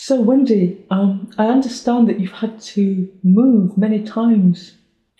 So, Wendy, I understand that you've had to move many times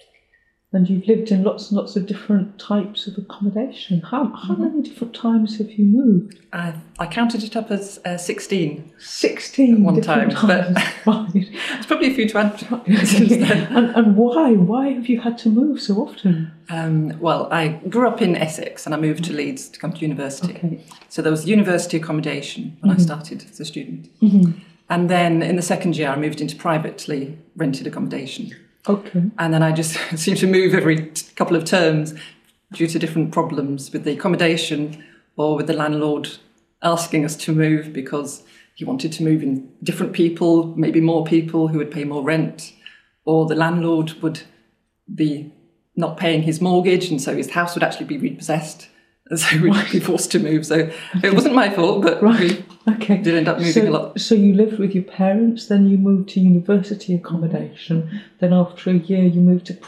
and you've lived in lots and lots of different types of accommodation. How many different times have you moved? I counted it up as 16. 16 at one different time, times. Right. It's probably a few to add since then. And why? Why have you had to move so often? Well, I grew up in Essex and I moved to Leeds to come to university. Okay. So there was university accommodation when I started as a student. And then in the second year, I moved into privately rented accommodation. Okay. And then I just seemed to move every couple of terms due to different problems with the accommodation or with the landlord asking us to move because he wanted to move in different people, maybe more people who would pay more rent, or the landlord would be not paying his mortgage and so his house would actually be repossessed. And so we'd be forced to move. So it wasn't my fault, but we did end up moving a lot. So you lived with your parents, then you moved to university accommodation, then after a year you moved to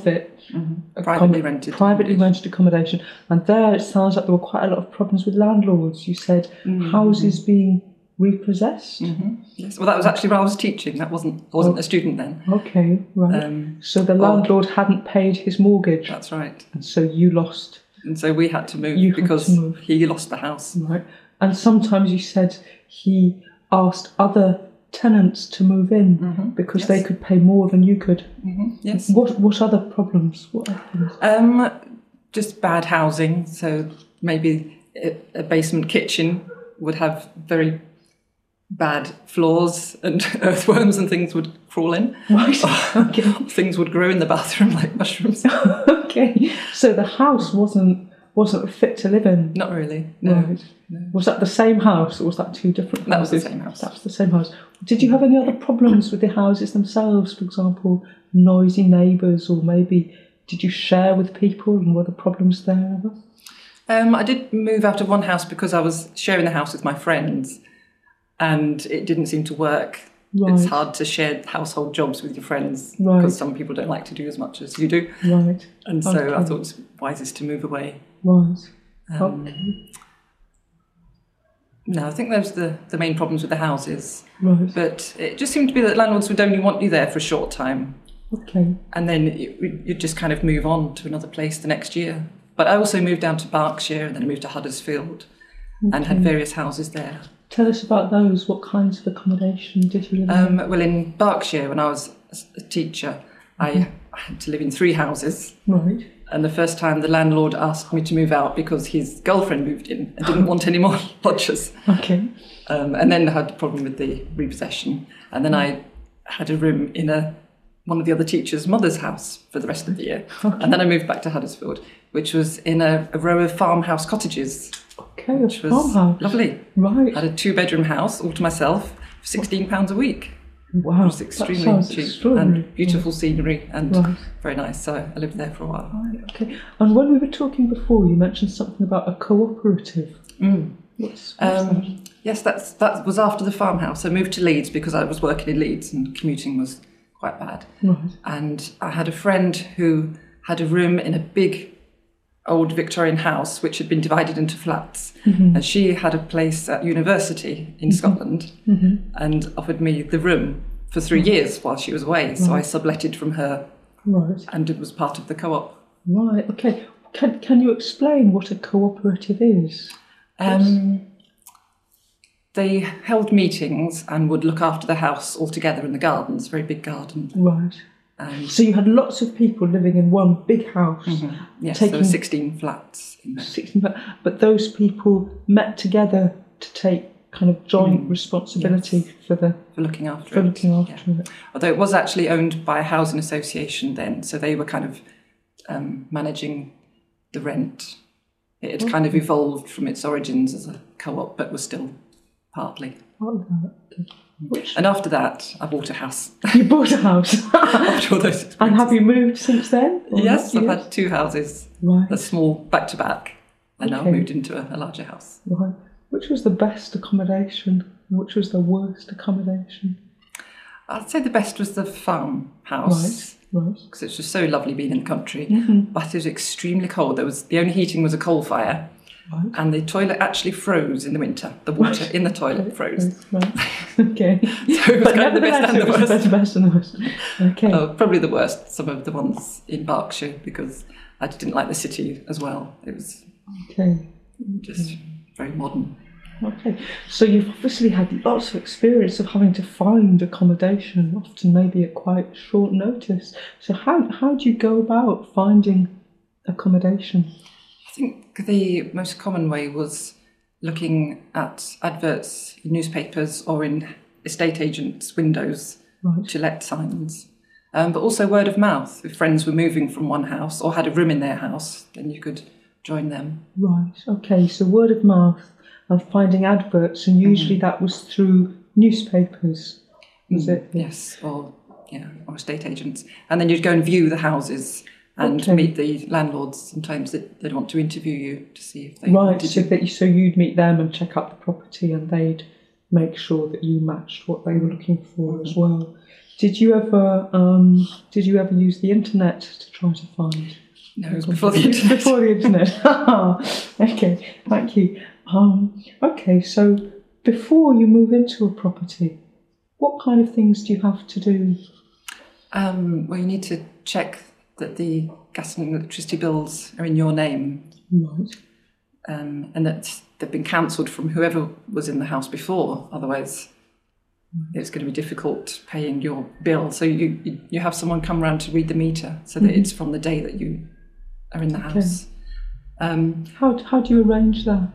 privately rented accommodation. And there it sounds like there were quite a lot of problems with landlords. You said houses being repossessed. Yes, well that was actually where I was teaching. I wasn't a student then. Okay, right. So the landlord hadn't paid his mortgage. That's right. And so you lost. And so we had to move because he lost the house. Right. And sometimes you said he asked other tenants to move in because they could pay more than you could. Yes. What other problems? What happened? Just bad housing. So maybe a basement kitchen would have very bad floors and earthworms and things would crawl in. Right. Okay. Things would grow in the bathroom like mushrooms. Okay. So the house wasn't fit to live in? Not really. No. Right. No. Was that the same house or was that two different houses? That was the same house. That was the same house. Did you have any other problems with the houses themselves? For example, noisy neighbours, or maybe did you share with people and were there problems there ever? I did move out of one house because I was sharing the house with my friends and it didn't seem to work. Right. It's hard to share household jobs with your friends because some people don't like to do as much as you do. Right. And so I thought it was wisest to move away. Right. Okay. No, I think those are the main problems with the houses. Right. But it just seemed to be that landlords would only want you there for a short time. Okay. And then you'd just kind of move on to another place the next year. But I also moved down to Berkshire and then I moved to Huddersfield and had various houses there. Tell us about those. What kinds of accommodation did you live in? Well, in Berkshire, when I was a teacher, I had to live in 3 houses. Right. And the first time the landlord asked me to move out because his girlfriend moved in and didn't want any more lodgers. Okay. And then I had a problem with the repossession. And then I had a room in one of the other teachers' mother's house for the rest of the year. Okay. And then I moved back to Huddersfield, which was in a row of farmhouse cottages. Okay, which was farmhouse. Lovely. Right. I had a 2-bedroom house all to myself for £16 a week. Wow, it was extremely cheap and beautiful scenery and very nice. So I lived there for a while. Right, okay. And when we were talking before, you mentioned something about a cooperative. What's that? Yes, that was after the farmhouse. I moved to Leeds because I was working in Leeds and commuting was quite bad. Right. And I had a friend who had a room in a big old Victorian house which had been divided into flats, and she had a place at university in Scotland and offered me the room for 3 years while she was away. So I subletted from her and it was part of the co-op. Right, okay. Can you explain what a cooperative is? They held meetings and would look after the house all together in the gardens, very big garden. Right. So you had lots of people living in one big house. Yes, there were 16 flats in there. 16 flats. But those people met together to take kind of joint responsibility for looking after it. It. Although it was actually owned by a housing association then, so they were kind of managing the rent. It had kind of evolved from its origins as a co-op, but was still partly. And after that, I bought a house. You bought a house? After all those experiences. And have you moved since then? Yes, I've had 2 houses, a small back-to-back, and now I've moved into a larger house. Right. Which was the best accommodation? Which was the worst accommodation? I'd say the best was the farmhouse. Right. Because it was just so lovely being in the country. But it was extremely cold. The only heating was a coal fire, Right. And the toilet actually froze in the winter. The water in the toilet froze. Right. Okay. So it was kind of the best and the worst. Best and the worst. Okay. Oh, probably the worst, some of the ones in Berkshire, because I didn't like the city as well. It was just very modern. Okay. So you've obviously had lots of experience of having to find accommodation, often maybe at quite short notice. So how do you go about finding accommodation? I think the most common way was looking at adverts in newspapers or in estate agents' windows to let signs. But also word of mouth. If friends were moving from one house or had a room in their house, then you could join them. Right, okay, so word of mouth and finding adverts, and usually that was through newspapers, was it? Yes, or estate agents. And then you'd go and view the houses and meet the landlords. Sometimes they'd want to interview you to see if they wanted you. So you'd meet them and check out the property, and they'd make sure that you matched what they were looking for as well. Did you ever use the internet to try to find? No, it was before the internet. Before the internet. Okay, thank you. Okay, so before you move into a property, what kind of things do you have to do? Well, you need to check that the gas and electricity bills are in your name. Right. And that they've been cancelled from whoever was in the house before. Otherwise, it's going to be difficult paying your bill. So you have someone come round to read the meter so that it's from the day that you are in the house. How do you arrange that?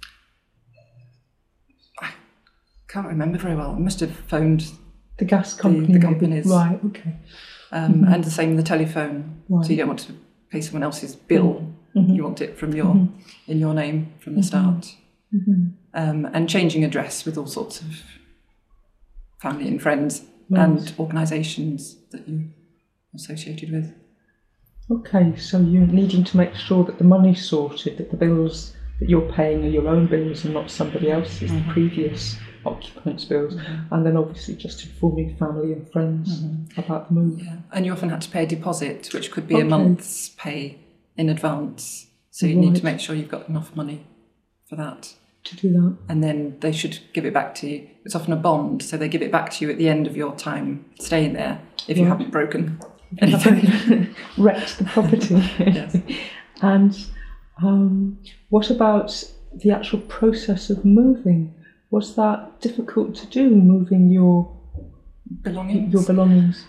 I can't remember very well. I must have phoned the gas company. The companies. Right, okay. And the same with the telephone. Right. So you don't want to pay someone else's bill. You want it from in your name from the start. And changing address with all sorts of family and friends and organisations that you're associated with. Okay, so you're needing to make sure that the money's sorted, that the bills that you're paying are your own bills and not somebody else's, the previous occupant's bills, and then obviously just informing family and friends about the move. Yeah. And you often had to pay a deposit, which could be a month's pay in advance, so you need to make sure you've got enough money for that. To do that. And then they should give it back to you. It's often a bond, so they give it back to you at the end of your time staying there if you haven't broken anything. Wrecked the property. Yes. And what about the actual process of moving? Was that difficult to do, moving your belongings?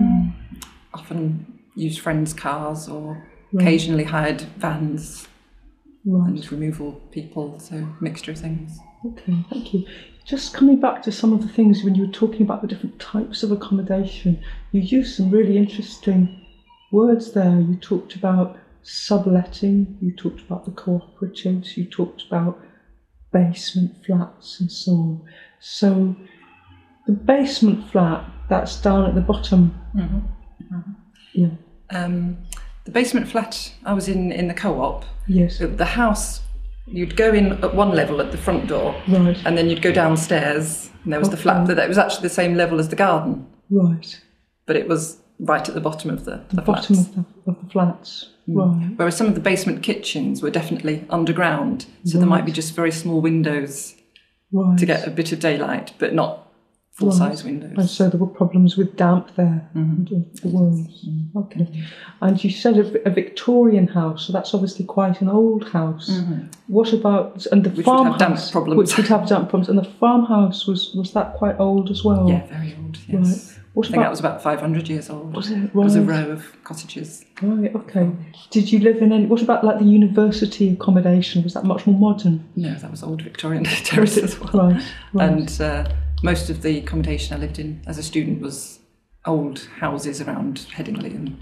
Often used friends' cars or occasionally hired vans and removal people, so mixture of things. Okay, thank you. Just coming back to some of the things when you were talking about the different types of accommodation, you used some really interesting words there. You talked about subletting, you talked about the cooperatives, you talked about basement flats and so on. So the basement flat, that's down at the bottom. Yeah. The basement flat I was in the co-op. Yes. The house, you'd go in at one level at the front door, and then you'd go downstairs, and there was the flat that was actually the same level as the garden. Right. But it was right at the bottom of the bottom flats. of the flats. Right. Whereas some of the basement kitchens were definitely underground, so there might be just very small windows to get a bit of daylight, but not full-size windows. And so there were problems with damp there, the walls. Okay. And you said a Victorian house, so that's obviously quite an old house. What about the farmhouse? Damp problems. Which would have damp problems. And the farmhouse, was that quite old as well? Yeah, very old, yes. Right. I think that was about 500 years old. Was it? Right. It was a row of cottages. Right, okay. Did you live in any... What about like the university accommodation? Was that much more modern? No, that was old Victorian terrace as well. Right. And most of the accommodation I lived in as a student was old houses around Headingley.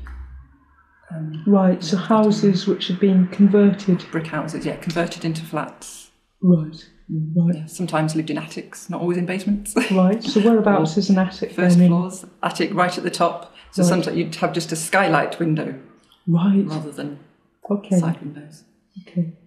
Right, so houses which had been converted... Brick houses, converted into flats. Right. Yeah, sometimes lived in attics, not always in basements. Right, so whereabouts is an attic? First floors, attic right at the top. So sometimes you'd have just a skylight window rather than side windows. Okay.